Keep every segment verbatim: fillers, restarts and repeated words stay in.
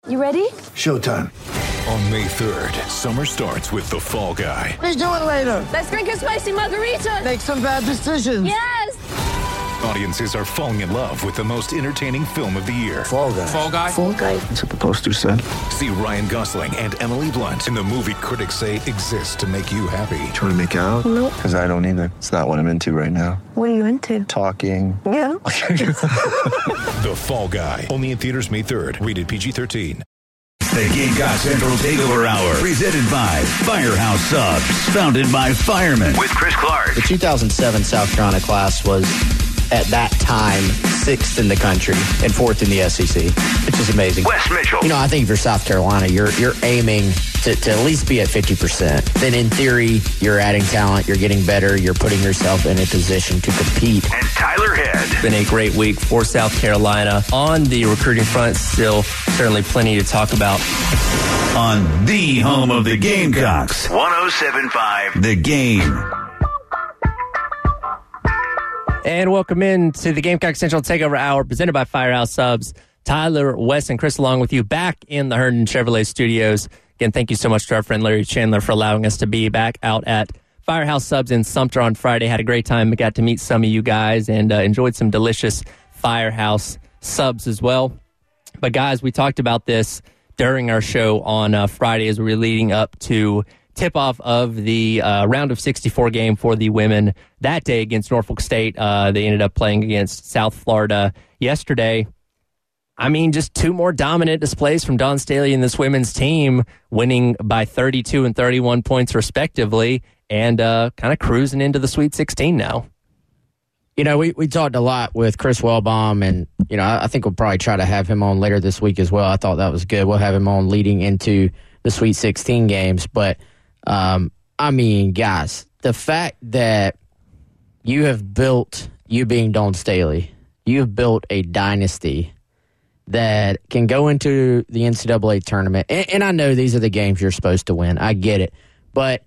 You ready? Showtime. On May third, summer starts with The Fall Guy. Let's do it later. Let's drink a spicy margarita. Make some bad decisions. Yes. Audiences are falling in love with the most entertaining film of the year. Fall Guy. Fall Guy. Fall Guy. That's what the poster said. See Ryan Gosling and Emily Blunt in the movie critics say exists to make you happy. Trying to make it out? Nope. Because I don't either. It's not what I'm into right now. What are you into? Talking. Yeah. The Fall Guy. Only in theaters May third. Rated P G thirteen. The Gamecock Central Takeover Hour, presented by Firehouse Subs, founded by firemen. With Chris Clark. The two thousand seven South Carolina class was, at that time, sixth in the country and fourth in the S E C, which is amazing. Wes Mitchell. You know, I think if you're South Carolina, you're you're aiming to, to at least be at fifty percent. Then in theory, you're adding talent, you're getting better, you're putting yourself in a position to compete. And Tyler Head. Been a great week for South Carolina. On the recruiting front, still certainly plenty to talk about. On the home of the Gamecocks, one oh seven point five The Game. And welcome in to the Gamecock Central Takeover Hour, presented by Firehouse Subs. Tyler, Wes, and Chris along with you back in the Herndon Chevrolet studios. Again, thank you so much to our friend Larry Chandler for allowing us to be back out at Firehouse Subs in Sumter on Friday. Had a great time. Got to meet some of you guys and uh, enjoyed some delicious Firehouse Subs as well. But guys, we talked about this during our show on uh, Friday as we were leading up to tip-off of the uh, round of sixty-four game for the women that day against Norfolk State. Uh, they ended up playing against South Florida yesterday. I mean, just two more dominant displays from Dawn Staley and this women's team, winning by thirty-two and thirty-one points respectively, and uh, kind of cruising into the Sweet sixteen now. You know, we, we talked a lot with Chris Wellbaum, and, you know, I, I think we'll probably try to have him on later this week as well. I thought that was good. We'll have him on leading into the Sweet sixteen games. But, um, I mean, guys, the fact that you have built, you being Dawn Staley, you have built a dynasty that can go into the N C double A tournament. And, and I know these are the games you're supposed to win. I get it. But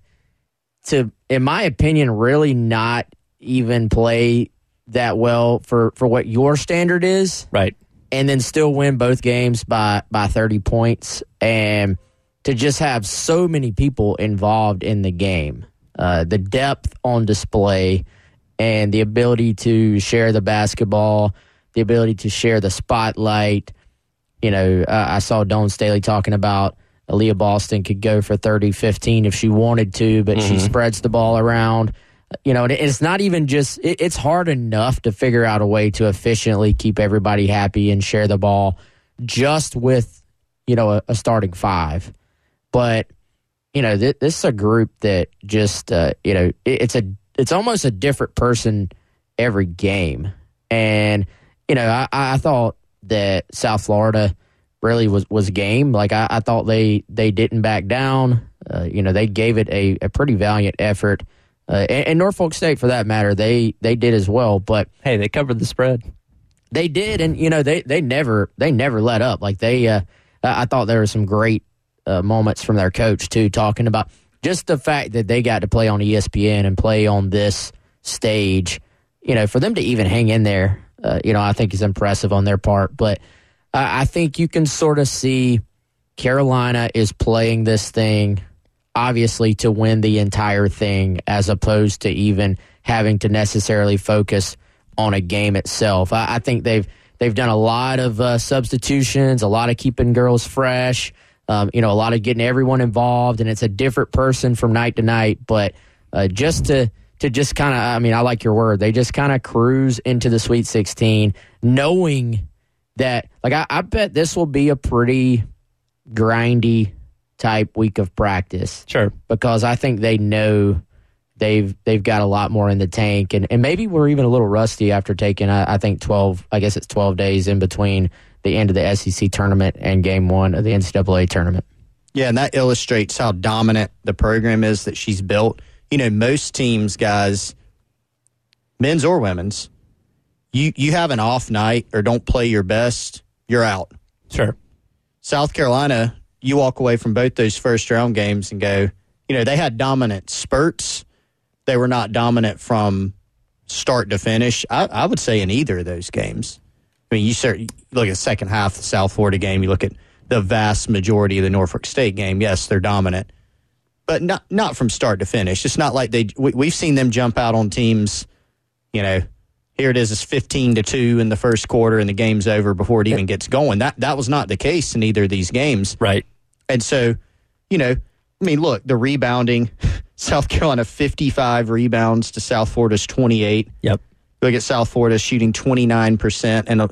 to, in my opinion, really not even play that well for, for what your standard is. Right. And then still win both games by, by thirty points. And to just have so many people involved in the game. Uh, the depth on display and the ability to share the basketball, the ability to share the spotlight. You know, uh, I saw Dawn Staley talking about Aaliyah Boston could go for thirty fifteen if she wanted to, but mm-hmm. she spreads the ball around. You know, it's not even just, it, it's hard enough to figure out a way to efficiently keep everybody happy and share the ball just with, you know, a, a starting five. But, you know, th- this is a group that just, uh, you know, it, it's a, it's almost a different person every game. And, you know, I, I thought that South Florida really was, was game. Like, I, I thought they, they didn't back down. Uh, you know, they gave it a, a pretty valiant effort. Uh, and, and Norfolk State, for that matter, they, they did as well. But hey, they covered the spread. They did, and you know they, they never they never let up. Like they, uh, I thought there were some great uh, moments from their coach too, talking about just the fact that they got to play on E S P N and play on this stage. You know, for them to even hang in there, uh, you know, I think is impressive on their part. But uh, I think you can sort of see Carolina is playing this thing, obviously, to win the entire thing, as opposed to even having to necessarily focus on a game itself. I, I think they've they've done a lot of uh, substitutions, a lot of keeping girls fresh, um, you know, a lot of getting everyone involved, and it's a different person from night to night. But uh, just to to just kind of, I mean, I like your word. They just kind of cruise into the Sweet sixteen, knowing that, like, I, I bet this will be a pretty grindy type week of practice. Sure. Because I think they know they've they've got a lot more in the tank, and, and maybe we're even a little rusty after taking, I, I think, twelve, I guess it's twelve days in between the end of the S E C tournament and game one of the N C double A tournament. Yeah, and that illustrates how dominant the program is that she's built. You know, most teams, guys, men's or women's, you, you have an off night or don't play your best, you're out. Sure. South Carolina, you walk away from both those first round games and go, you know, they had dominant spurts. They were not dominant from start to finish. I, I would say in either of those games. I mean, you, start, you look at the second half of the South Florida game, you look at the vast majority of the Norfolk State game. Yes, they're dominant, but not not from start to finish. It's not like they we, we've seen them jump out on teams, you know, here it is, it's fifteen to two in the first quarter and the game's over before it even gets going. That that was not the case in either of these games. Right. And so, you know, I mean, look, the rebounding, South Carolina fifty-five rebounds to South Florida's twenty-eight. Yep. Look at South Florida shooting twenty-nine percent, and a,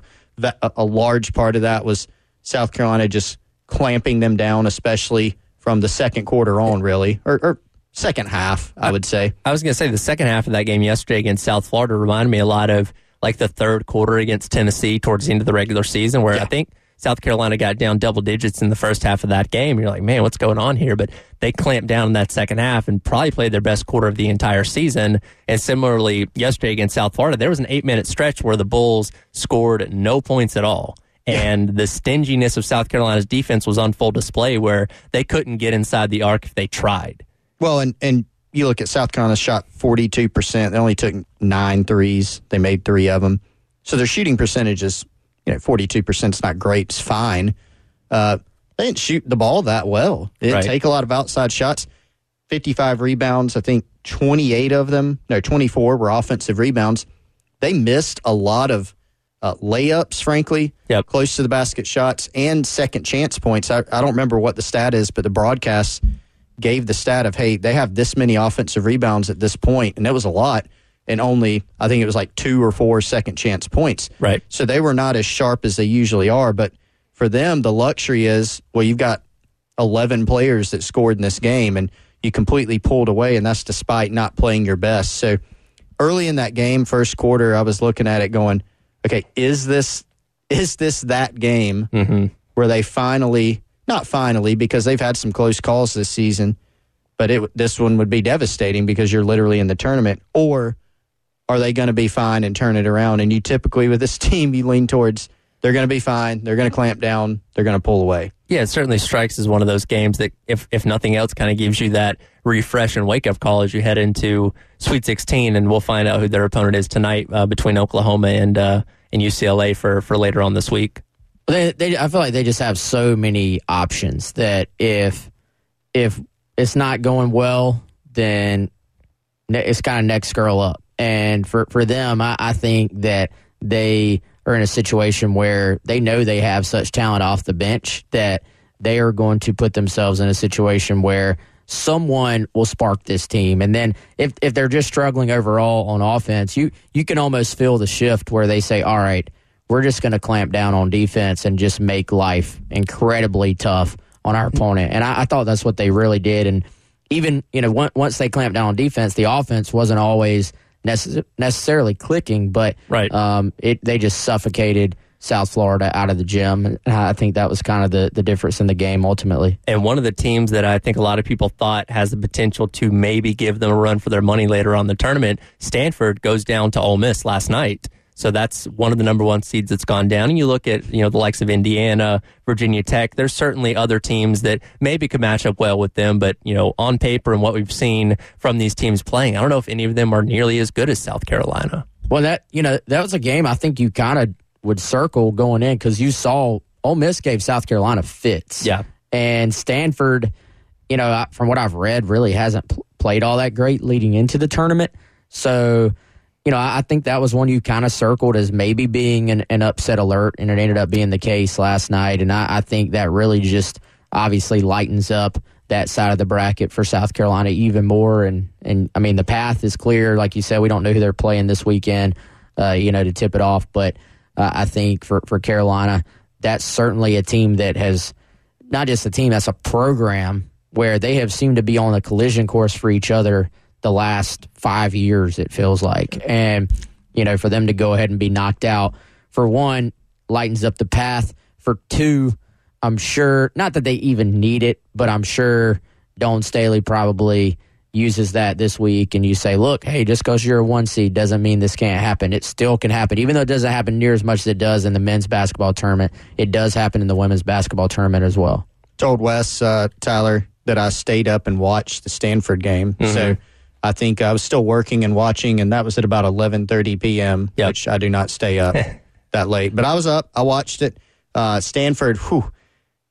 a large part of that was South Carolina just clamping them down, especially from the second quarter on, really, or, or second half, I would say. I was going to say the second half of that game yesterday against South Florida reminded me a lot of like the third quarter against Tennessee towards the end of the regular season, where yeah. I think South Carolina got down double digits in the first half of that game. You're like, man, what's going on here? But they clamped down in that second half and probably played their best quarter of the entire season. And similarly, yesterday against South Florida, there was an eight-minute stretch where the Bulls scored no points at all. And the stinginess of South Carolina's defense was on full display, where they couldn't get inside the arc if they tried. Well, and, and you look at South Carolina shot forty-two percent. They only took nine threes. They made three of them. So their shooting percentage is, you know, forty-two percent is not great. It's fine. Uh, they didn't shoot the ball that well. They didn't right. take a lot of outside shots. fifty-five rebounds. I think twenty-eight of them, no, twenty-four were offensive rebounds. They missed a lot of uh, layups, frankly, yep. close to the basket shots and second chance points. I, I don't remember what the stat is, but the broadcast gave the stat of, hey, they have this many offensive rebounds at this point, and that was a lot. And only, I think it was like two or four second chance points. Right. So they were not as sharp as they usually are. But for them, the luxury is, well, you've got eleven players that scored in this game, and you completely pulled away, and that's despite not playing your best. So early in that game, first quarter, I was looking at it going, okay, is this is this that game mm-hmm. where they finally, not finally, because they've had some close calls this season, but it this one would be devastating because you're literally in the tournament, or are they going to be fine and turn it around? And you typically, with this team, you lean towards they're going to be fine, they're going to clamp down, they're going to pull away. Yeah, it certainly strikes as one of those games that, if if nothing else, kind of gives you that refresh and wake-up call as you head into Sweet sixteen, and we'll find out who their opponent is tonight uh, between Oklahoma and uh, and U C L A for, for later on this week. They, they, I feel like they just have so many options that if if it's not going well, then it's kind of next girl up. And for, for them, I, I think that they are in a situation where they know they have such talent off the bench that they are going to put themselves in a situation where someone will spark this team. And then if if they're just struggling overall on offense, you, you can almost feel the shift where they say, all right, we're just going to clamp down on defense and just make life incredibly tough on our opponent. And I, I thought that's what they really did. And even, you know, once they clamped down on defense, the offense wasn't always necess- necessarily clicking, but right. um, it they just suffocated South Florida out of the gym. And I think that was kind of the, the difference in the game ultimately. And one of the teams that I think a lot of people thought has the potential to maybe give them a run for their money later on in the tournament, Stanford, goes down to Ole Miss last night. So that's one of the number one seeds that's gone down. And you look at, you know, the likes of Indiana, Virginia Tech, there's certainly other teams that maybe could match up well with them. But, you know, on paper and what we've seen from these teams playing, I don't know if any of them are nearly as good as South Carolina. Well, that, you know, that was a game I think you kind of would circle going in because you saw Ole Miss gave South Carolina fits. Yeah. And Stanford, you know, from what I've read, really hasn't pl- played all that great leading into the tournament. So, you know, I think that was one you kind of circled as maybe being an, an upset alert, and it ended up being the case last night. And I, I think that really just obviously lightens up that side of the bracket for South Carolina even more. And, and I mean, the path is clear. Like you said, we don't know who they're playing this weekend, uh, you know, to tip it off. But uh, I think for, for Carolina, that's certainly a team that has not just a team, that's a program where they have seemed to be on a collision course for each other the last five years, it feels like. And, you know, for them to go ahead and be knocked out, for one, lightens up the path. For two, I'm sure, not that they even need it, but I'm sure Dawn Staley probably uses that this week, and you say, look, hey, just because you're a one seed doesn't mean this can't happen. It still can happen. Even though it doesn't happen near as much as it does in the men's basketball tournament, it does happen in the women's basketball tournament as well. Told Wes, uh, Tyler, that I stayed up and watched the Stanford game. Mm-hmm. So I think I was still working and watching, and that was at about eleven thirty p.m., yep. which I do not stay up that late. But I was up. I watched it. Uh, Stanford, whew,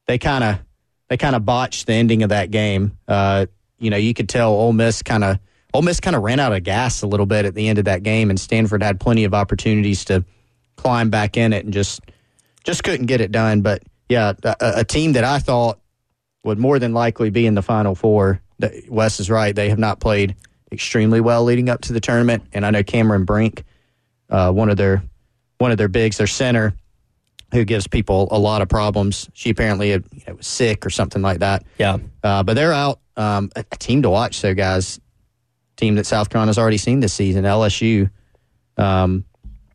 they kind of they kind of botched the ending of that game. Uh, you know, you could tell Ole Miss kind of Ole Miss kind of ran out of gas a little bit at the end of that game, and Stanford had plenty of opportunities to climb back in it and just just couldn't get it done. But yeah, a, a team that I thought would more than likely be in the Final Four. Wes is right; they have not played extremely well leading up to the tournament, and I know Cameron Brink, uh, one of their one of their bigs, their center, who gives people a lot of problems. She apparently had, you know, was sick or something like that. Yeah. Uh, but they're out. Um, a, a team to watch, so guys. Team that South Carolina's already seen this season, L S U. Um,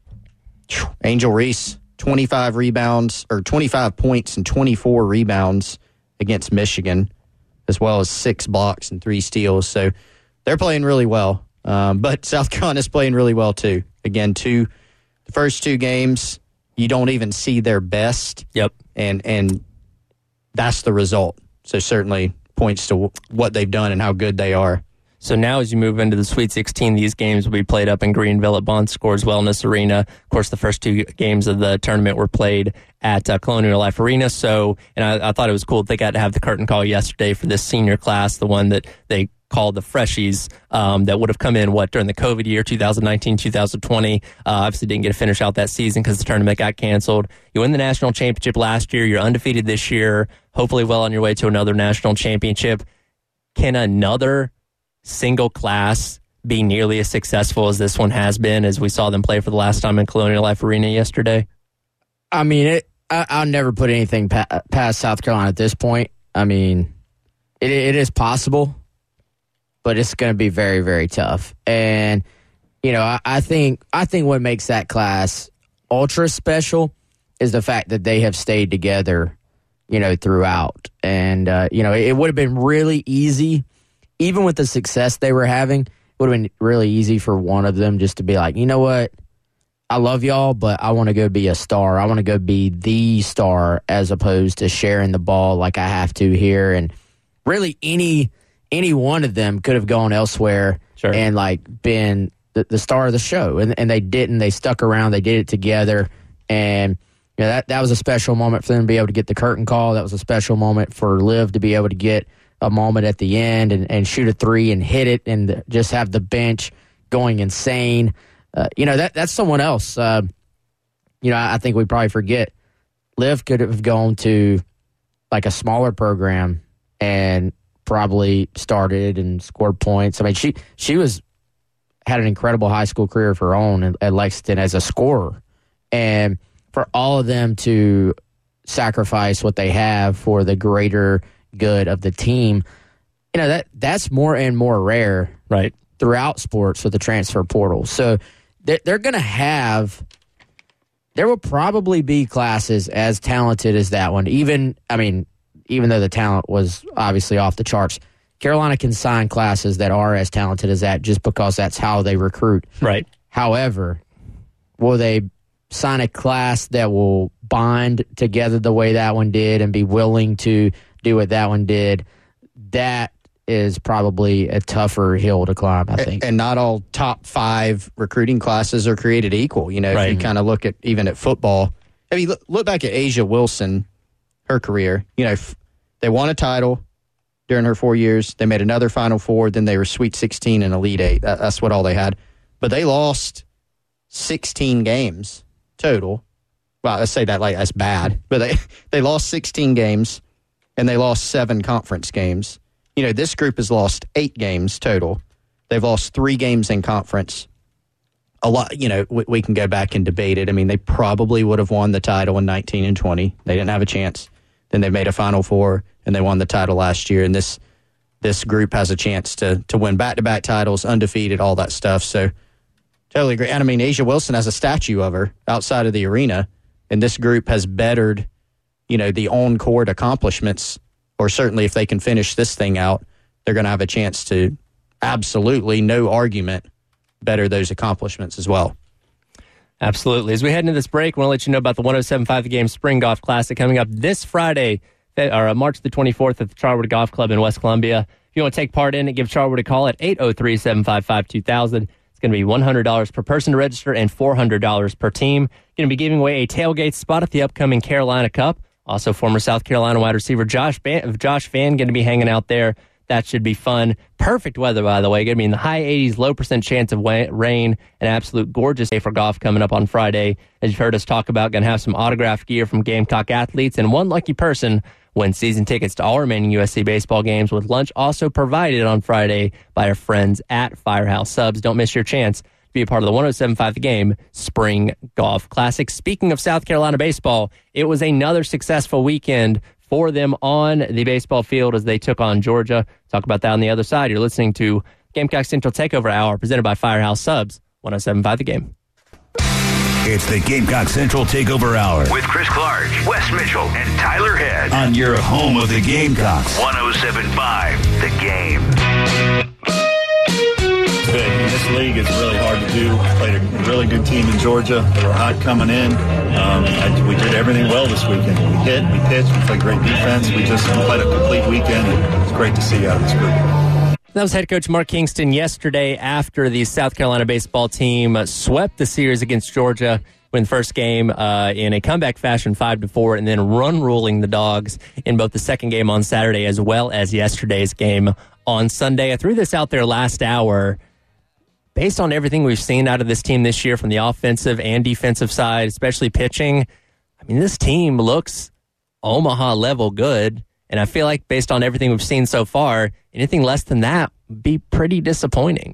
Angel Reese, twenty-five rebounds, or twenty-five points and twenty-four rebounds against Michigan, as well as six blocks and three steals. So they're playing really well. Um, but South Carolina's playing really well, too. Again, two, the first two games, you don't even see their best. Yep. And and that's the result. So certainly points to what they've done and how good they are. So now as you move into the Sweet sixteen, these games will be played up in Greenville at Bon Scores Wellness Arena. Of course, the first two games of the tournament were played at uh, Colonial Life Arena. So, and I, I thought it was cool that they got to have the curtain call yesterday for this senior class, the one that they called the Freshies, um, that would have come in, what, during the COVID year, twenty nineteen, twenty twenty. Uh, obviously didn't get to finish out that season because the tournament got canceled. You win the national championship last year. You're undefeated this year, hopefully well on your way to another national championship. Can another single class be nearly as successful as this one has been, as we saw them play for the last time in Colonial Life Arena yesterday? I mean, it, I, I'll never put anything pa- past South Carolina at this point. I mean, it, it is possible, but it's going to be very, very tough. And, you know, I, I think I think what makes that class ultra special is the fact that they have stayed together, you know, throughout. And, uh, you know, it, it would have been really easy, even with the success they were having, it would have been really easy for one of them just to be like, you know what, I love y'all, but I want to go be a star. I want to go be the star as opposed to sharing the ball like I have to here. And really any any one of them could have gone elsewhere Sure. and like been the, the star of the show. And, and they didn't. They stuck around. They did it together. And you know, that, that was a special moment for them to be able to get the curtain call. That was a special moment for Liv to be able to get a moment at the end and, and shoot a three and hit it and just have the bench going insane. Uh, you know, that that's someone else. Uh, you know, I, I think we probably forget. Liv could have gone to like a smaller program and probably started and scored points. I mean, she she was had an incredible high school career of her own at, at Lexington as a scorer. And for all of them to sacrifice what they have for the greater good of the team, you know, that that's more and more rare right throughout sports with the transfer portal. So they're, they're going to have, there will probably be classes as talented as that one. Even, I mean, even though the talent was obviously off the charts, Carolina can sign classes that are as talented as that just because that's how they recruit. Right. However, will they sign a class that will bind together the way that one did and be willing to do what that one did? That is probably a tougher hill to climb, I think. And not all top five recruiting classes are created equal. You know, right. if you kind of look at even at football, I mean, look, look back at Asia Wilson, her career. You know, f- they won a title during her four years. They made another Final Four. Then they were Sweet sixteen and Elite Eight. That, that's what all they had. But they lost sixteen games total. Well, let's say that like that's bad. But they, they lost sixteen games, and they lost seven conference games. You know, this group has lost eight games total. They've lost three games in conference. A lot, you know, we, we can go back and debate it. I mean, they probably would have won the title in nineteen and twenty. They didn't have a chance. Then they made a Final Four, and they won the title last year. And this this group has a chance to to win back-to-back titles, undefeated, all that stuff. So, totally agree. And I mean, Asia Wilson has a statue of her outside of the arena, and this group has bettered, you know, the on-court accomplishments. Or certainly if they can finish this thing out, they're going to have a chance to absolutely, no argument, better those accomplishments as well. Absolutely. As we head into this break, I want to let you know about the one oh seven point five The Game Spring Golf Classic coming up this Friday, or March the twenty-fourth at the Charwood Golf Club in West Columbia. If you want to take part in it, give Charwood a call at eight oh three, seven five five, two thousand. It's going to be one hundred dollars per person to register and four hundred dollars per team. Going to be giving away a tailgate spot at the upcoming Carolina Cup. Also, former South Carolina wide receiver Josh Van, Josh Van going to be hanging out there. That should be fun. Perfect weather, by the way. Going to be in the high eighties, low percent chance of wa- rain. An absolute gorgeous day for golf coming up on Friday. As you've heard us talk about, going to have some autographed gear from Gamecock athletes. And one lucky person wins season tickets to all remaining U S C baseball games, with lunch also provided on Friday by our friends at Firehouse Subs. Don't miss your chance to be a part of the one oh seven point five The Game Spring Golf Classic. Speaking of South Carolina baseball, it was another successful weekend for them on the baseball field as they took on Georgia. Talk about that on the other side. You're listening to Gamecock Central Takeover Hour presented by Firehouse Subs, one oh seven point five The Game. It's the Gamecock Central Takeover Hour with Chris Clark, Wes Mitchell, and Tyler Head on your home of the Gamecocks. one oh seven point five The Game. Good. In this league, it's really hard to do. Played a really good team in Georgia. They were hot coming in. Um, I, we did everything well this weekend. We hit, we pitched, we played great defense. We just played a complete weekend. And it's great to see out of this group. That was head coach Mark Kingston yesterday after the South Carolina baseball team swept the series against Georgia in the first game uh, in a comeback fashion, five to four, and then run ruling the Dogs in both the second game on Saturday as well as yesterday's game on Sunday. I threw this out there last hour. Based on everything we've seen out of this team this year from the offensive and defensive side, especially pitching, I mean, this team looks Omaha level good. And I feel like based on everything we've seen so far, anything less than that would be pretty disappointing.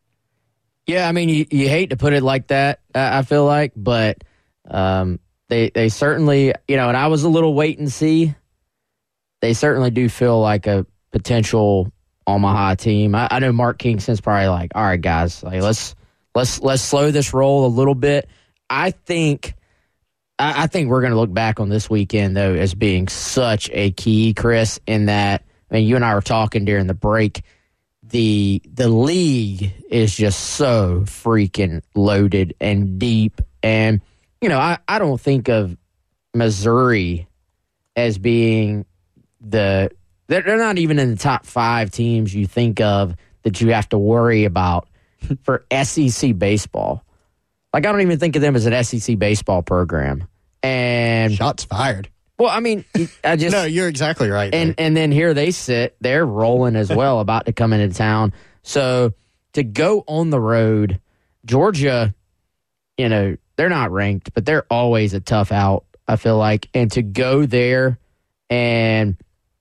Yeah, I mean, you, you hate to put it like that, uh, I feel like, but um, they they certainly, you know, and I was a little wait and see. They certainly do feel like a potential Omaha team. I, I know Mark Kingston's probably like, all right, guys, like let's let's let's slow this roll a little bit. I think I, I think we're going to look back on this weekend though as being such a key, Chris, in that. I mean, you and I were talking during the break. The the league is just so freaking loaded and deep, and you know I, I don't think of Missouri as being the. They're not even in the top five teams you think of that you have to worry about for S E C baseball. Like, I don't even think of them as an S E C baseball program. And shots fired. Well, I mean, I just no, you're exactly right. And man. and then here they sit, they're rolling as well, about to come into town. So to go on the road, Georgia, you know, they're not ranked, but they're always a tough out, I feel like. And to go there and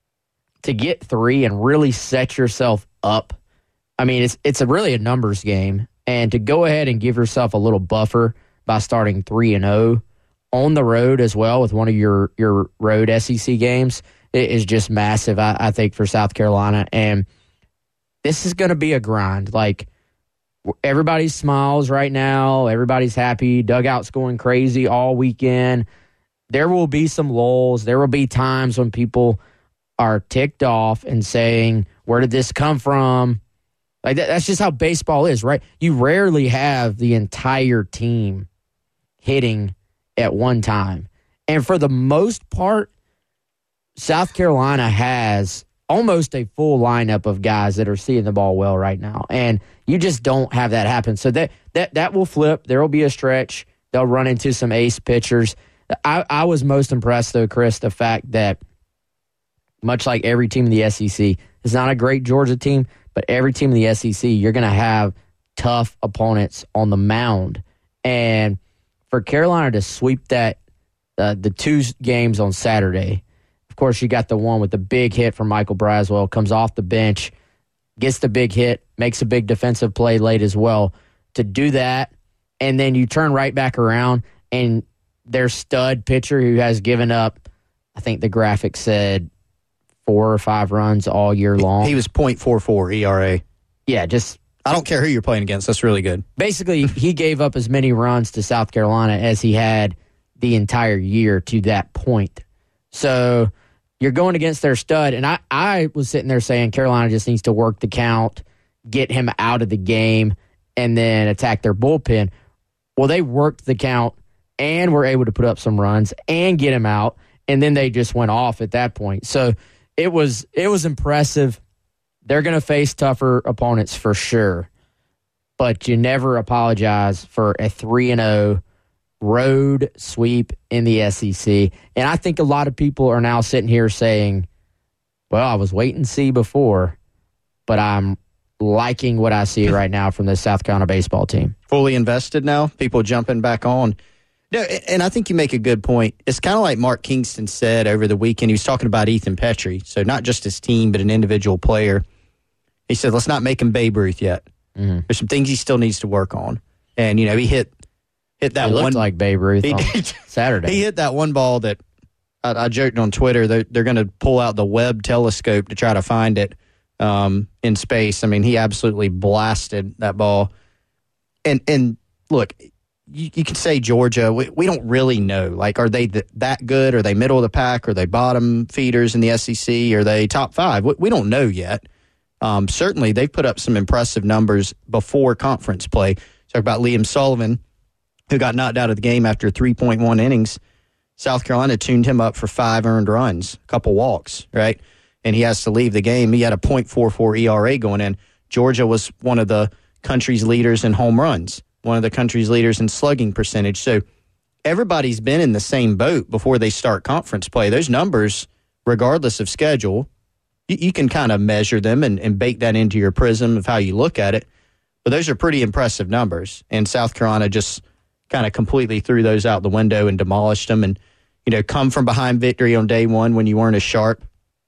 to get three and really set yourself up, I mean, it's it's a really a numbers game. And to go ahead and give yourself a little buffer by starting three and oh on the road as well with one of your, your road S E C games, it is just massive, I, I think, for South Carolina. And this is going to be a grind. Like, everybody smiles right now. Everybody's happy. Dugout's going crazy all weekend. There will be some lulls. There will be times when people are ticked off and saying, where did this come from? Like that, that's just how baseball is, right? You rarely have the entire team hitting at one time. And for the most part, South Carolina has almost a full lineup of guys that are seeing the ball well right now. And you just don't have that happen. So that that that will flip. There will be a stretch. They'll run into some ace pitchers. I, I was most impressed, though, Chris, the fact that much like every team in the S E C, it's not a great Georgia team, but every team in the S E C, you're going to have tough opponents on the mound. And for Carolina to sweep that, uh, the two games on Saturday, of course, you got the one with the big hit from Michael Braswell, comes off the bench, gets the big hit, makes a big defensive play late as well. To do that, and then you turn right back around, and their stud pitcher who has given up, I think the graphic said, four or five runs all year long. He was point four four E R A. Yeah, just... I don't care who you're playing against. That's really good. Basically, he gave up as many runs to South Carolina as he had the entire year to that point. So you're going against their stud, and I, I was sitting there saying Carolina just needs to work the count, get him out of the game, and then attack their bullpen. Well, they worked the count and were able to put up some runs and get him out, and then they just went off at that point. So it was it was impressive. They're going to face tougher opponents for sure, but you never apologize for a three and oh road sweep in the S E C. And I think a lot of people are now sitting here saying, well, I was waiting to see before, but I'm liking what I see right now from the South Carolina baseball team. Fully invested now, people jumping back on. No, and I think you make a good point. It's kind of like Mark Kingston said over the weekend. He was talking about Ethan Petrie, so not just his team, but an individual player. He said, let's not make him Babe Ruth yet. Mm-hmm. There's some things he still needs to work on. And, you know, he hit hit that he one. Looked like Babe Ruth on Saturday. He hit that one ball that I, I joked on Twitter. They're, they're going to pull out the Webb telescope to try to find it um, in space. I mean, he absolutely blasted that ball. And, and look, you, you can say Georgia. We, we don't really know. Like, are they th- that good? Are they middle of the pack? Are they bottom feeders in the S E C? Are they top five? We, we don't know yet. Um, certainly, they've put up some impressive numbers before conference play. Talk about Liam Sullivan, who got knocked out of the game after three point one innings. South Carolina tuned him up for five earned runs, a couple walks, right? And he has to leave the game. He had a point four four E R A going in. Georgia was one of the country's leaders in home runs, one of the country's leaders in slugging percentage. So everybody's been in the same boat before they start conference play. Those numbers, regardless of schedule, you, you can kind of measure them and, and bake that into your prism of how you look at it. But those are pretty impressive numbers. And South Carolina just kind of completely threw those out the window and demolished them. And, you know, come from behind victory on day one when you weren't as sharp.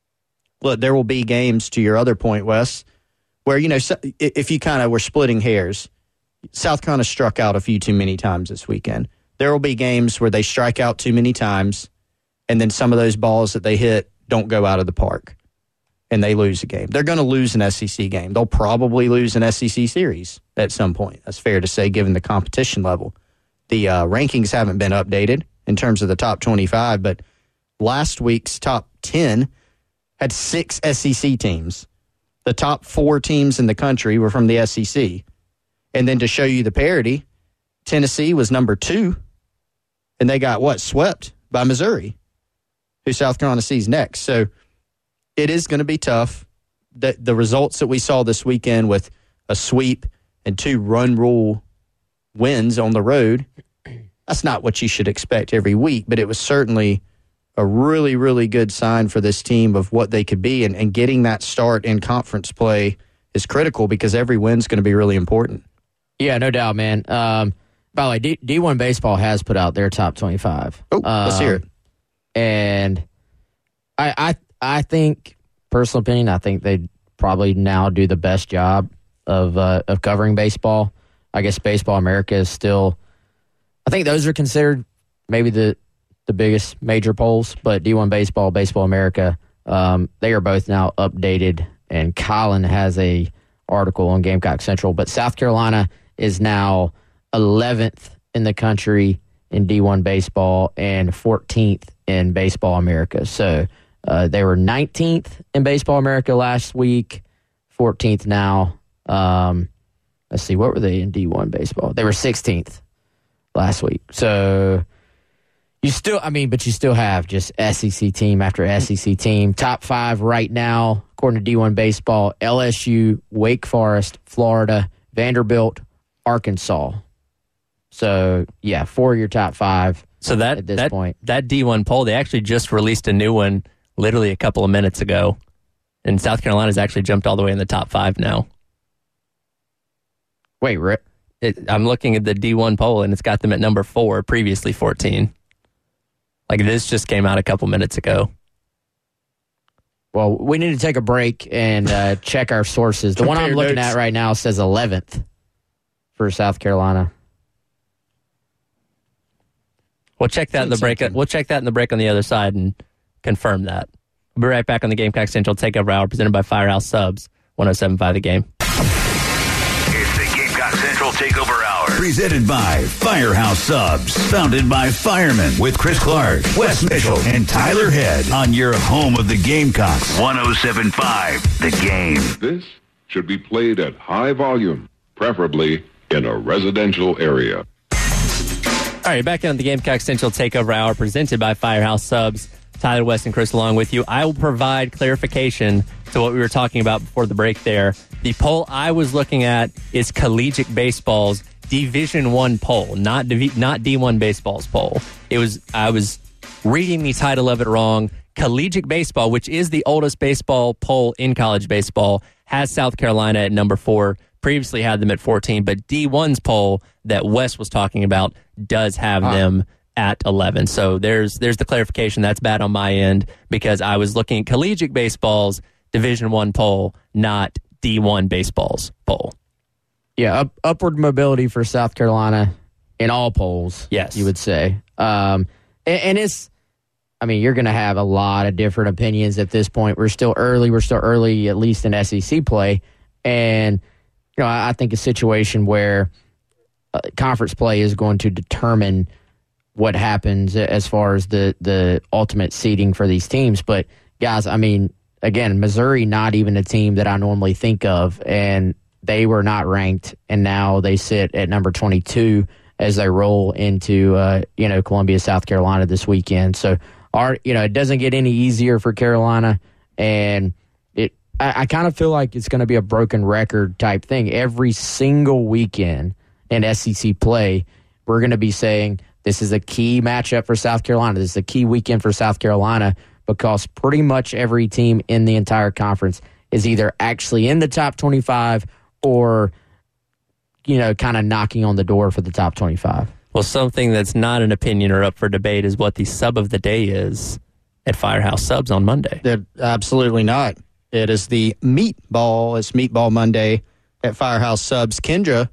Look, there will be games, to your other point, Wes, where, you know, if you kind of were splitting hairs, South Carolina struck out a few too many times this weekend. There will be games where they strike out too many times, and then some of those balls that they hit don't go out of the park, and they lose a game. They're going to lose an S E C game. They'll probably lose an S E C series at some point. That's fair to say, given the competition level. The uh, rankings haven't been updated in terms of the top twenty-five, but last week's top ten had six S E C teams. The top four teams in the country were from the S E C. And then to show you the parity, Tennessee was number two, and they got, what, swept by Missouri, who South Carolina sees next. So it is going to be tough. The, the results that we saw this weekend with a sweep and two run rule wins on the road, that's not what you should expect every week, but it was certainly a really, really good sign for this team of what they could be, and, and getting that start in conference play is critical because every win's going to be really important. Yeah, no doubt, man. Um, by the way, D- D1 Baseball has put out their top twenty-five. Oh, let's um, hear it. And I, I, I think, personal opinion, I think they probably now do the best job of uh, of covering baseball. I guess Baseball America is still, I think those are considered maybe the the biggest major polls, but D one Baseball, Baseball America, um, they are both now updated, and Colin has a article on Gamecock Central. But South Carolina is now eleventh in the country in D one Baseball and fourteenth in Baseball America. So uh, they were nineteenth in Baseball America last week, fourteenth now. Um, let's see, what were they in D one Baseball? They were sixteenth last week. So you still, I mean, but you still have just S E C team after S E C team. Top five right now, according to D one Baseball: L S U, Wake Forest, Florida, Vanderbilt, Arkansas. So, yeah, four of your top five so that, at this that, point. That D one poll, they actually just released a new one literally a couple of minutes ago. And South Carolina's actually jumped all the way in the top five now. Wait, Rick. It, I'm looking at the D one poll, and it's got them at number four, previously fourteen. Like, this just came out a couple minutes ago. Well, we need to take a break and uh, check our sources. The one I'm looking notes. at right now says eleventh for South Carolina. We'll check that in the break. We'll check that in the break on the other side and confirm that. We'll be right back on the Gamecock Central Takeover Hour, presented by Firehouse Subs, one oh seven point five The Game. It's the Gamecock Central Takeover Hour. Presented by Firehouse Subs. Founded by firemen with Chris Clark, Wes Mitchell, and Tyler Head on your home of the Gamecocks. one oh seven point five The Game. This should be played at high volume, preferably in a residential area. All right, back on the Gamecock Central Takeover Hour, presented by Firehouse Subs. Tyler, West, and Chris along with you. I will provide clarification to what we were talking about before the break there. The poll I was looking at is collegiate baseball's Division One poll, not Div- not D one baseball's poll. It was I was reading the title of it wrong. Collegiate baseball, which is the oldest baseball poll in college baseball, has South Carolina at number four. Previously had them at fourteen, but D one's poll that Wes was talking about does have ah. them at eleven. So there's there's the clarification. That's bad on my end because I was looking at collegiate baseball's Division One poll, not D one baseball's poll. Yeah, up, upward mobility for South Carolina in all polls. Yes, you would say. Um, and, and it's, I mean, you're going to have a lot of different opinions at this point. We're still early. We're still early, at least in S E C play, and you know, I, I think a situation where uh, conference play is going to determine what happens as far as the the ultimate seeding for these teams. But guys, I mean, again, Missouri, not even a team that I normally think of, and they were not ranked, and now they sit at number twenty-two as they roll into uh, you know Columbia, South Carolina this weekend. So, our you know it doesn't get any easier for Carolina, and it I, I kind of feel like it's going to be a broken record type thing. Every single weekend in S E C play, we're going to be saying this is a key matchup for South Carolina. This is a key weekend for South Carolina because pretty much every team in the entire conference is either actually in the top twenty-five or, you know, kind of knocking on the door for the top twenty-five. Well, something that's not an opinion or up for debate is what the sub of the day is at Firehouse Subs on Monday. They're absolutely not. It is the Meatball. It's Meatball Monday at Firehouse Subs. Kendra,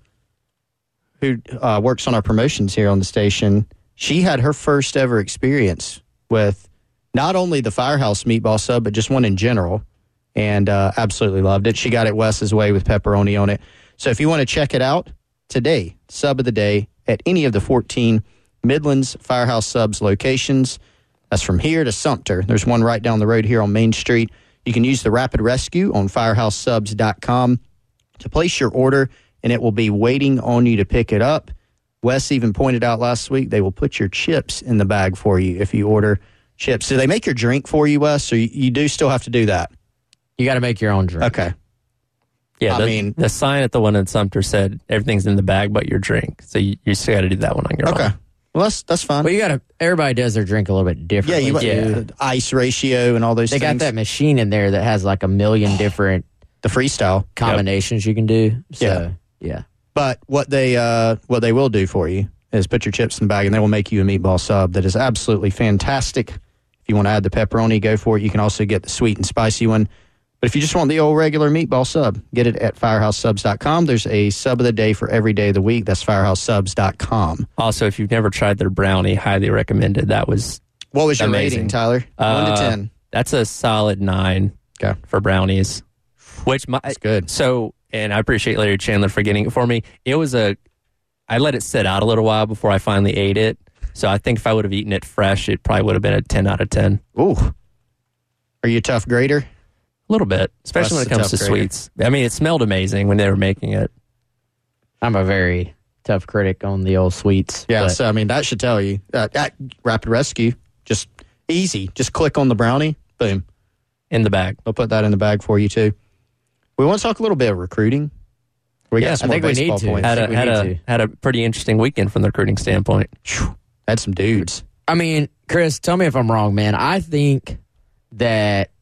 who uh, works on our promotions here on the station, she had her first ever experience with not only the Firehouse Meatball sub, but just one in general, and uh, absolutely loved it. She got it Wes's way with pepperoni on it. So if you want to check it out today, sub of the day at any of the fourteen Midlands Firehouse Subs locations. That's from here to Sumter. There's one right down the road here on Main Street. You can use the Rapid Rescue on firehouse subs dot com to place your order, and it will be waiting on you to pick it up. Wes even pointed out last week they will put your chips in the bag for you if you order chips. Do they make your drink for you, Wes, or you, you do still have to do that? You got to make your own drink. Okay. Yeah, I the, mean, the sign at the one in Sumter said everything's in the bag but your drink. So you, you still got to do that one on your okay. own. Okay. Well, that's, that's fine. Well, you got to, everybody does their drink a little bit differently. Yeah, you yeah. the ice ratio and all those they things. They got that machine in there that has like a million different the freestyle combinations yep. you can do. So, yeah. yeah. But what they uh, what they will do for you is put your chips in the bag, and they will make you a meatball sub that is absolutely fantastic. If you want to add the pepperoni, go for it. You can also get the sweet and spicy one. But if you just want the old regular meatball sub, get it at firehouse subs dot com. There's a sub of the day for every day of the week. That's firehouse subs dot com. Also, if you've never tried their brownie, highly recommended. That was What was your amazing. rating, Tyler? Uh, one to ten. That's a solid nine okay. for brownies. Which my, That's good. So, and I appreciate Larry Chandler for getting it for me. It was a, I let it sit out a little while before I finally ate it. So I think if I would have eaten it fresh, it probably would have been a ten out of ten. Ooh. Are you a tough grader? A little bit, especially when it comes to grader. sweets. I mean, it smelled amazing when they were making it. I'm a very tough critic on the old sweets. Yeah, but. so I mean, that should tell you. Uh, that Rapid Rescue, just easy. Just click on the brownie, boom. In the bag. They'll put that in the bag for you, too. We want to talk a little bit of recruiting. We yeah, got some I think more we baseball need to. points. Had a, had, a, had a pretty interesting weekend from the recruiting standpoint. Whew, had some dudes. I mean, Chris, tell me if I'm wrong, man. I think that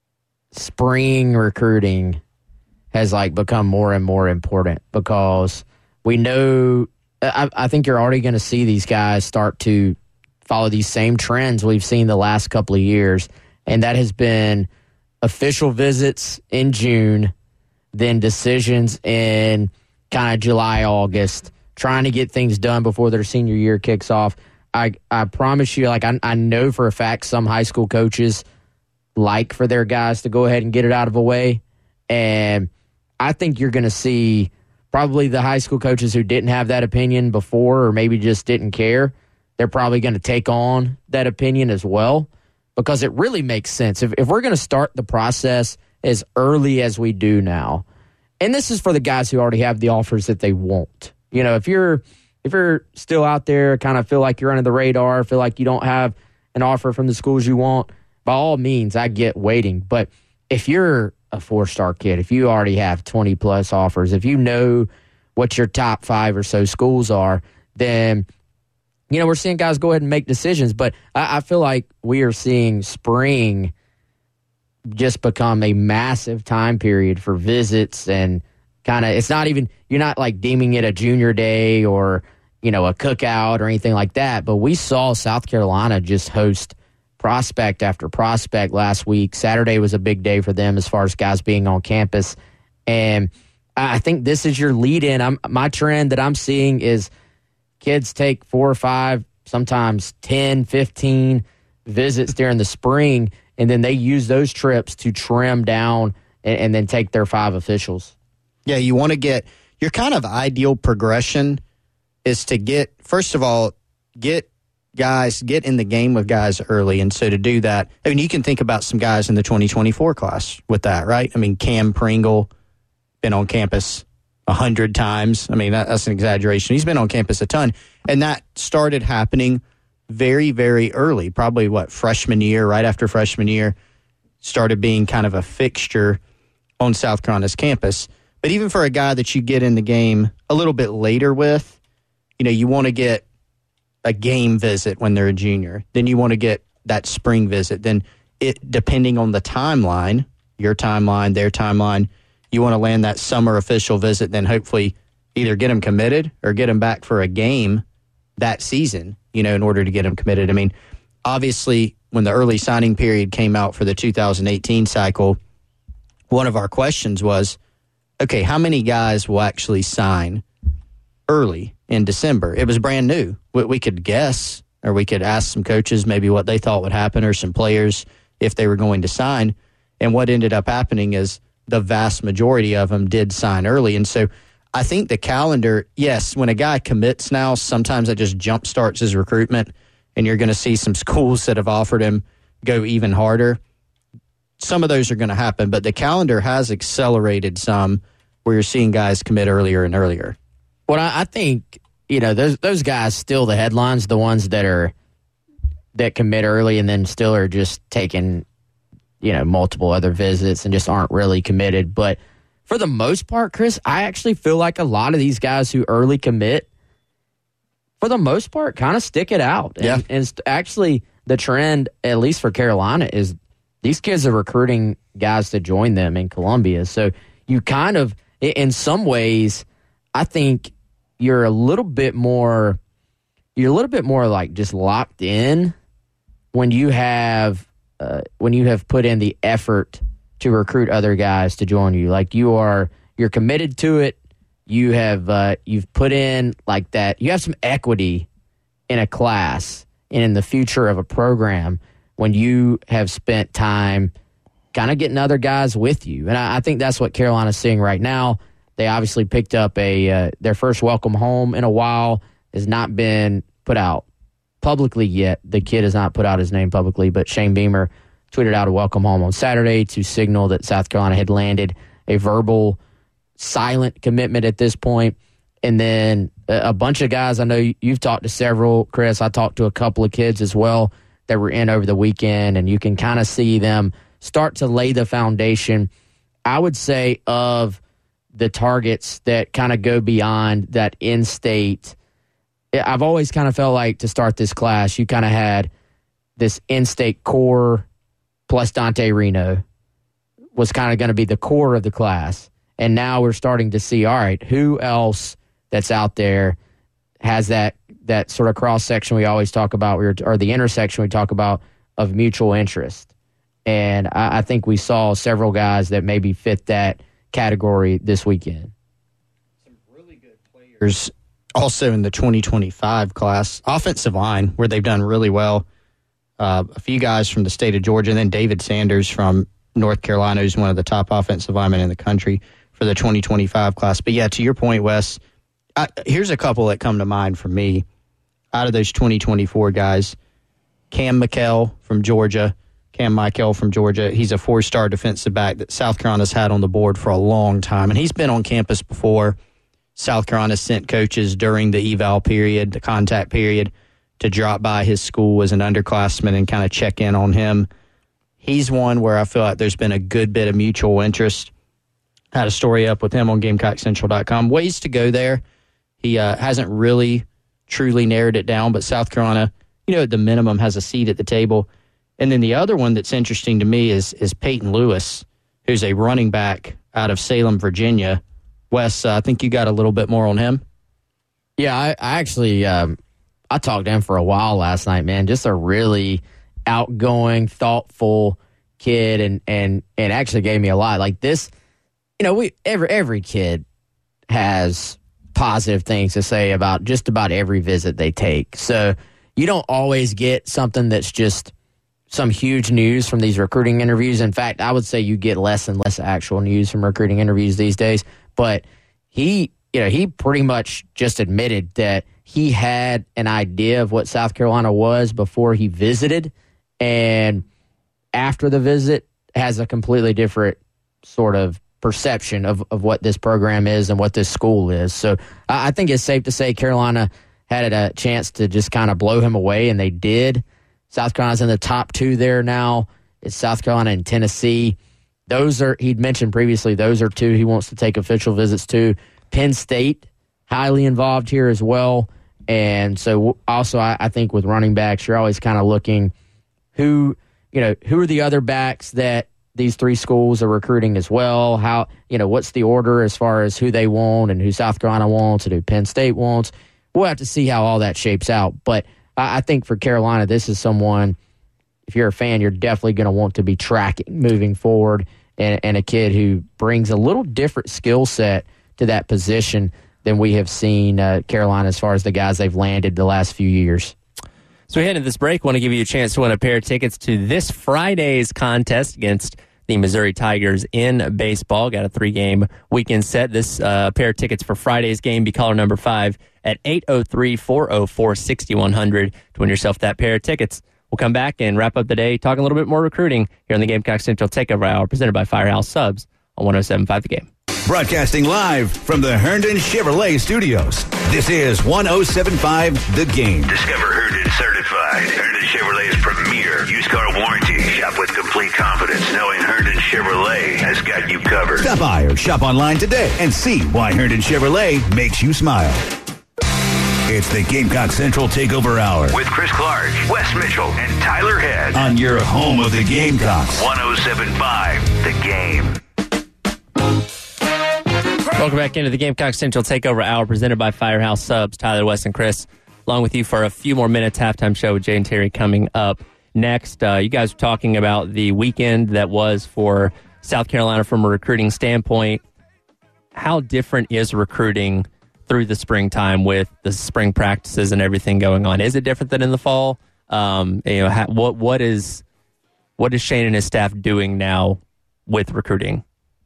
spring recruiting has like become more and more important because we know I, I think you're already going to see these guys start to follow these same trends we've seen the last couple of years, and that has been official visits in June, then decisions in kind of July, August, trying to get things done before their senior year kicks off. I, I promise you, like I, I know for a fact some high school coaches like for their guys to go ahead and get it out of the way. And I think you're going to see probably the high school coaches who didn't have that opinion before or maybe just didn't care. They're probably going to take on that opinion as well because it really makes sense. If, if we're going to start the process as early as we do now, and this is for the guys who already have the offers that they want. You know, if you're if you're still out there, kind of feel like you're under the radar, feel like you don't have an offer from the schools you want, by all means, I get waiting. But if you're a four-star kid, if you already have twenty-plus offers, if you know what your top five or so schools are, then, you know, we're seeing guys go ahead and make decisions. But I, I feel like we are seeing spring just become a massive time period for visits and kind of, it's not even, you're not like deeming it a junior day or, you know, a cookout or anything like that. But we saw South Carolina just host prospect after prospect last week. Saturday was a big day for them as far as guys being on campus. And I think this is your lead in. I'm, my trend that I'm seeing is kids take four or five, sometimes ten, fifteen visits during the spring, and then they use those trips to trim down and, and then take their five officials. Yeah, you want to get your kind of ideal progression is to get, first of all, get guys, get in the game with guys early. And so to do that, I mean, you can think about some guys in the twenty twenty-four class with that, right? I mean, Cam Pringle, been on campus a hundred times. I mean, that, that's an exaggeration. He's been on campus a ton. And that started happening very, very early, probably what, freshman year, right after freshman year, started being kind of a fixture on South Carolina's campus. But even for a guy that you get in the game a little bit later with, you know, you want to get a game visit when they're a junior. Then you want to get that spring visit. Then it, depending on the timeline, your timeline, their timeline, you want to land that summer official visit, then hopefully either get them committed or get them back for a game that season, you know, in order to get them committed. I mean, obviously, when the early signing period came out for the two thousand eighteen cycle, one of our questions was, okay, how many guys will actually sign early in December? It was brand new. We, we could guess, or we could ask some coaches maybe what they thought would happen, or some players if they were going to sign. And what ended up happening is the vast majority of them did sign early. And so I think the calendar, yes, when a guy commits now, sometimes that just jumpstarts his recruitment, and you're going to see some schools that have offered him go even harder. Some of those are going to happen, but the calendar has accelerated some where you're seeing guys commit earlier and earlier. Well, I think, you know, those those guys still the headlines, the ones that are that commit early and then still are just taking, you know, multiple other visits and just aren't really committed. But for the most part, Chris, I actually feel like a lot of these guys who early commit, for the most part, kind of stick it out. And, yeah. and it's actually the trend, at least for Carolina, is these kids are recruiting guys to join them in Columbia. So you kind of, in some ways, I think you're a little bit more, you're a little bit more like just locked in when you have, uh, when you have put in the effort to recruit other guys to join you. Like you are, you're committed to it. You have, uh, you've put in like that. You have some equity in a class and in the future of a program when you have spent time kind of getting other guys with you. And I, I think that's what Carolina's seeing right now. They obviously picked up a uh, their first welcome home in a while. Has not been put out publicly yet. The kid has not put out his name publicly, but Shane Beamer tweeted out a welcome home on Saturday to signal that South Carolina had landed a verbal, silent commitment at this point. And then a, a bunch of guys, I know you've talked to several, Chris. I talked to a couple of kids as well that were in over the weekend, and you can kind of see them start to lay the foundation, I would say, of the targets that kind of go beyond that in-state. I've always kind of felt like to start this class, you kind of had this in-state core plus Dante Reno was kind of going to be the core of the class. And now we're starting to see, all right, who else that's out there has that that sort of cross-section we always talk about, or the intersection we talk about of mutual interest. And I, I think we saw several guys that maybe fit that category this weekend. Some really good players also in the twenty twenty-five class. Offensive line, where they've done really well. Uh, a few guys from the state of Georgia, and then David Sanders from North Carolina, who's one of the top offensive linemen in the country for the twenty twenty-five class. But yeah, to your point, Wes, I, here's a couple that come to mind for me. Out of those twenty twenty-four guys, Cam McKell from Georgia, Cam Michael from Georgia. He's a four-star defensive back that South Carolina's had on the board for a long time, and he's been on campus before. South Carolina sent coaches during the eval period, the contact period, to drop by his school as an underclassman and kind of check in on him. He's one where I feel like there's been a good bit of mutual interest. Had a story up with him on Gamecock Central dot com. Ways to go there. He uh, hasn't really truly narrowed it down, but South Carolina, you know, at the minimum has a seat at the table. And then the other one that's interesting to me is is Peyton Lewis, who's a running back out of Salem, Virginia. Wes, uh, I think you got a little bit more on him. Yeah, I, I actually um, I talked to him for a while last night, man. Just a really outgoing, thoughtful kid, and and and actually gave me a lot. Like this, you know, we every every kid has positive things to say about just about every visit they take. So you don't always get something that's just some huge news from these recruiting interviews. In fact, I would say you get less and less actual news from recruiting interviews these days. But he, you know, he pretty much just admitted that he had an idea of what South Carolina was before he visited, and after the visit has a completely different sort of perception of, of what this program is and what this school is. So I think it's safe to say Carolina had a chance to just kind of blow him away, and they did. South Carolina's in the top two there now. It's South Carolina and Tennessee. Those are, he'd mentioned previously, those are two he wants to take official visits to. Penn State, highly involved here as well. And so also I, I think with running backs, you're always kind of looking who, you know, who are the other backs that these three schools are recruiting as well? How, you know, what's the order as far as who they want and who South Carolina wants and who Penn State wants? We'll have to see how all that shapes out. But I, I think for Carolina, this is someone, if you're a fan, you're definitely going to want to be tracking moving forward, and, and a kid who brings a little different skill set to that position than we have seen uh, Carolina as far as the guys they've landed the last few years. So we head into this break. Want to give you a chance to win a pair of tickets to this Friday's contest against the Missouri Tigers in baseball. Got a three-game weekend set. This uh, pair of tickets for Friday's game, be caller number five at eight oh three, four oh four, six one zero zero to win yourself that pair of tickets. We'll come back and wrap up the day talking a little bit more recruiting here on the Gamecock Central Takeover Hour, presented by Firehouse Subs on one oh seven point five The Game. Broadcasting live from the Herndon Chevrolet Studios. This is one oh seven point five The Game. Discover Herndon Certified. Herndon Chevrolet's premier used car warranty. Shop with complete confidence knowing Herndon Chevrolet has got you covered. Stop by or shop online today and see why Herndon Chevrolet makes you smile. It's the Gamecock Central Takeover Hour with Chris Clark, Wes Mitchell, and Tyler Head on your home of the Gamecocks. one oh seven point five The Game. Welcome back into the Gamecock Central Takeover Hour, presented by Firehouse Subs. Tyler, Wes, and Chris, along with you for a few more minutes. Halftime show with Jay and Terry coming up next. Uh, you guys were talking about the weekend that was for South Carolina from a recruiting standpoint. How different is recruiting through the springtime with the spring practices and everything going on? Is it different than in the fall? Um, you know, ha- what what is what is Shane and his staff doing now with recruiting?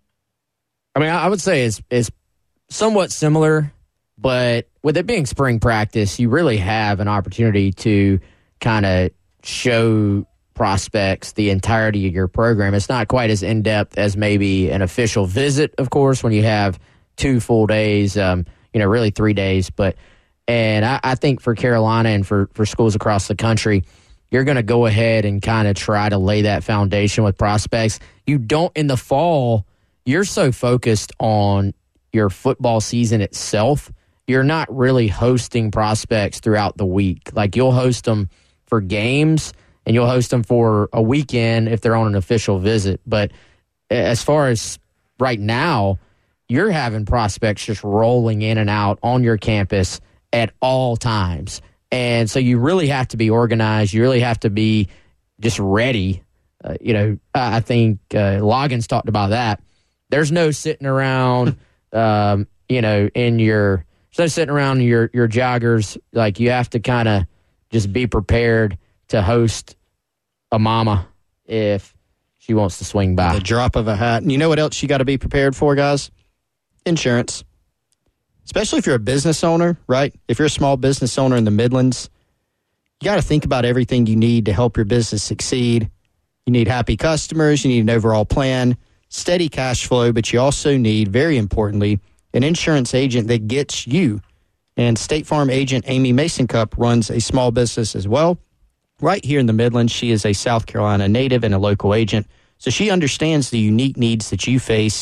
I mean, I would say it's, it's somewhat similar, but with it being spring practice, you really have an opportunity to kind of show prospects the entirety of your program. It's not quite as in-depth as maybe an official visit, of course, when you have two full days, um, you know, really three days. But and I, I think for Carolina and for, for schools across the country, you're going to go ahead and kind of try to lay that foundation with prospects. You don't, in the fall, you're so focused on your football season itself, you're not really hosting prospects throughout the week. Like, you'll host them for games, and you'll host them for a weekend if they're on an official visit. But as far as right now, you're having prospects just rolling in and out on your campus at all times. And so you really have to be organized. You really have to be just ready. Uh, you know, I think uh, Loggins talked about that. There's no sitting around, um, you know, in your so sitting around your your joggers. Like, you have to kind of just be prepared to host a mama if she wants to swing by. The drop of a hat. And you know what else you got to be prepared for, guys? Insurance. Especially if you're a business owner, right? If you're a small business owner in the Midlands, you got to think about everything you need to help your business succeed. You need happy customers. You need an overall plan. Steady cash flow, but you also need, very importantly, an insurance agent that gets you. And State Farm agent Amy Mason Cup runs a small business as well. Right here in the Midlands, she is a South Carolina native and a local agent. So she understands the unique needs that you face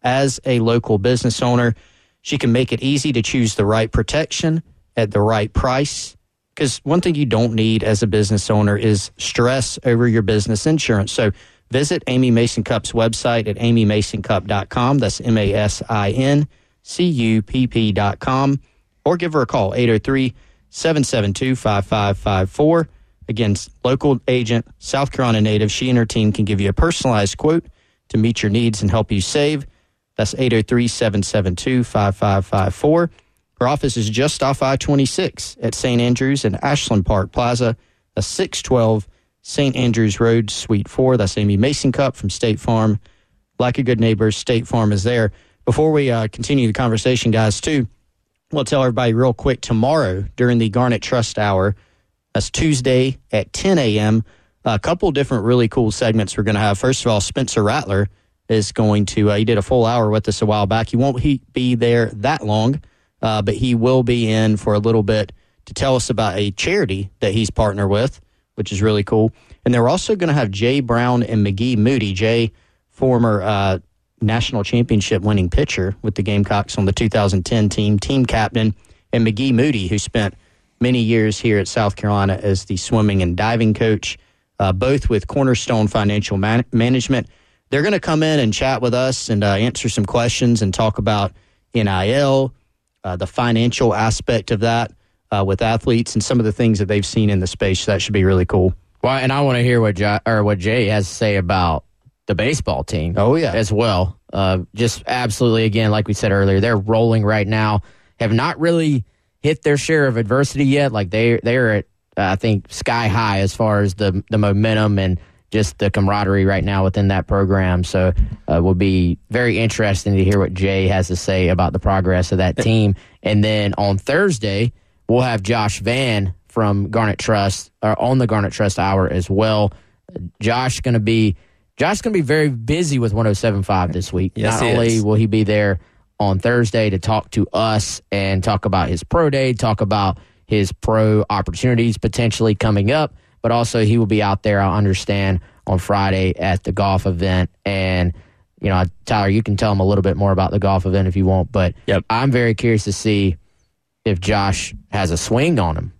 as a local business owner. She can make it easy to choose the right protection at the right price. Because one thing you don't need as a business owner is stress over your business insurance. So visit Amy Mason Cupp's website at amy mason cupp dot com. That's M A S I N C U P P dot com. Or give her a call, eight oh three, seven seven two, five five five four. Again, local agent, South Carolina native. She and her team can give you a personalized quote to meet your needs and help you save. That's eight oh three, seven seven two, five five five four. Her office is just off I twenty-six at Saint Andrews and Ashland Park Plaza. That's six twelve Saint Andrews Road, Suite four. That's Amy Mason Cupp from State Farm. Like a good neighbor, State Farm is there. Before we uh, continue the conversation, guys, too, we'll tell everybody real quick, tomorrow during the Garnet Trust Hour, that's Tuesday at ten a.m., a couple different really cool segments we're going to have. First of all, Spencer Rattler is going to, uh, he did a full hour with us a while back. He won't he be there that long, uh, but he will be in for a little bit to tell us about a charity that he's partnered with, which is really cool. And they're also going to have Jay Brown and McGee Moody. Jay, former uh, national championship winning pitcher with the Gamecocks on the two thousand ten team, team captain, and McGee Moody, who spent many years here at South Carolina as the swimming and diving coach, uh, both with Cornerstone Financial Man- Management. They're going to come in and chat with us and uh, answer some questions and talk about N I L, uh, the financial aspect of that uh, with athletes, and some of the things that they've seen in the space. So that should be really cool. Well, and I want to hear what Jay, or what Jay has to say about the baseball team. Oh, yeah. As well. Uh, just absolutely, again, like we said earlier, they're rolling right now. Have not really hit their share of adversity yet. Like they, they're at, uh, I think, sky high as far as the the momentum and just the camaraderie right now within that program. So uh, it will be very interesting to hear what Jay has to say about the progress of that team. And then on Thursday, we'll have Josh Vann from Garnet Trust, or on the Garnet Trust Hour as well. Josh going to be Josh going to be very busy with one oh seven point five this week. Yes, Not he only is. will he be there on Thursday to talk to us and talk about his pro day, talk about his pro opportunities potentially coming up, but also he will be out there, I understand, on Friday at the golf event. And, you know, Tyler, you can tell him a little bit more about the golf event if you want, but yep. I'm very curious to see if Josh has a swing on him.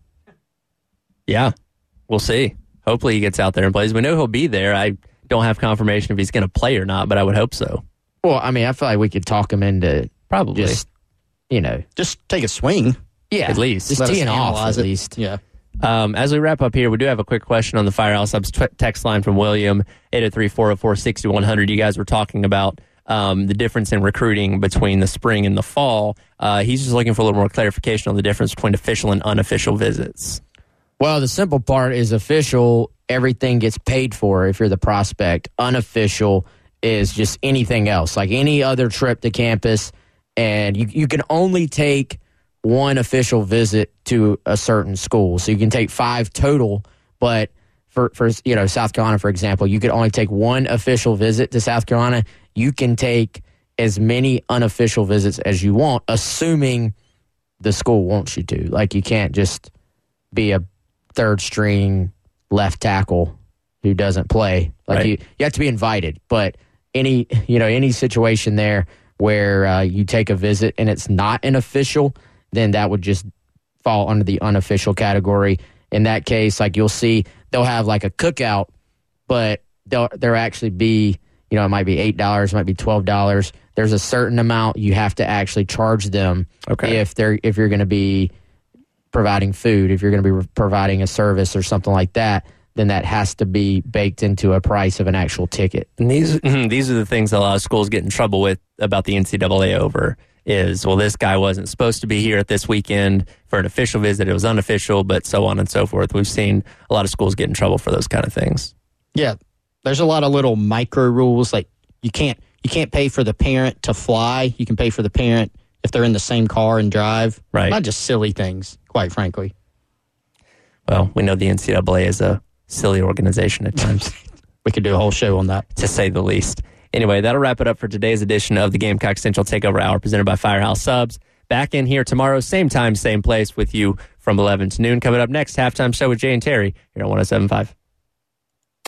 Yeah, we'll see. Hopefully he gets out there and plays. We know he'll be there. I don't have confirmation if he's going to play or not, but I would hope so. Well, I mean, I feel like we could talk him into probably just, you know, just take a swing. Yeah, at least just teeing off at least. Yeah. Um, as we wrap up here, we do have a quick question on the Firehouse Subs t- text line from William, eight oh three, four oh four, six one zero zero. You guys were talking about um, the difference in recruiting between the spring and the fall. Uh, he's just looking for a little more clarification on the difference between official and unofficial visits. Well, the simple part is official, everything gets paid for if you're the prospect. Unofficial is just anything else, like any other trip to campus, and you, you can only take one official visit to a certain school. So you can take five total, but for, for you know, South Carolina, for example, you could only take one official visit to South Carolina. You can take as many unofficial visits as you want, assuming the school wants you to. Like, you can't just be a third string left tackle who doesn't play. Like, right. you, you have to be invited. But any, you know, any situation there where uh, you take a visit and it's not an official, then that would just fall under the unofficial category. In that case, like, you'll see they'll have like a cookout, but they'll there actually be, you know, it might be eight dollars, it might be twelve dollars. There's a certain amount you have to actually charge them okay. if they're if you're going to be providing food, if you're going to be providing a service or something like that, then that has to be baked into a price of an actual ticket. And these these are the things that a lot of schools get in trouble with about the N C double A over. Is, well, this guy wasn't supposed to be here at this weekend for an official visit. It was unofficial, but so on and so forth. We've seen a lot of schools get in trouble for those kind of things. Yeah, there's a lot of little micro rules. Like, you can't you can't pay for the parent to fly. You can pay for the parent if they're in the same car and drive. Right. Not just silly things, quite frankly. Well, we know the N C double A is a silly organization at times. We could do a whole show on that, to say the least. Anyway, that'll wrap it up for today's edition of the Gamecock Central Takeover Hour presented by Firehouse Subs. Back in here tomorrow, same time, same place with you from eleven to noon. Coming up next, Halftime Show with Jay and Terry here on one oh seven point five.